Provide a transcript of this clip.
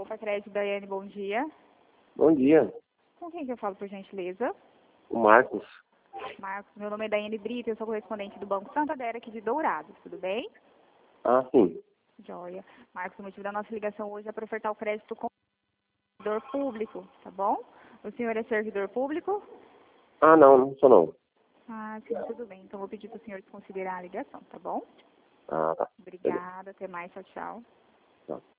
Opa, Crédito Daiane, bom dia. Bom dia, Com quem que eu falo, por gentileza? o Marcos. Marcos, meu nome é Daiane Brito, eu sou correspondente do Banco Santander aqui de Dourados, tudo bem? Ah, sim. Joia. Marcos, o motivo da nossa ligação hoje é para ofertar o crédito com servidor público, tá bom? O senhor é servidor público? Ah, não sou não. Ah, sim, tudo bem. Então vou pedir para o senhor desconsiderar a ligação, tá bom? Ah, tá. Beleza. Obrigada, até mais, tchau, tchau. Tá.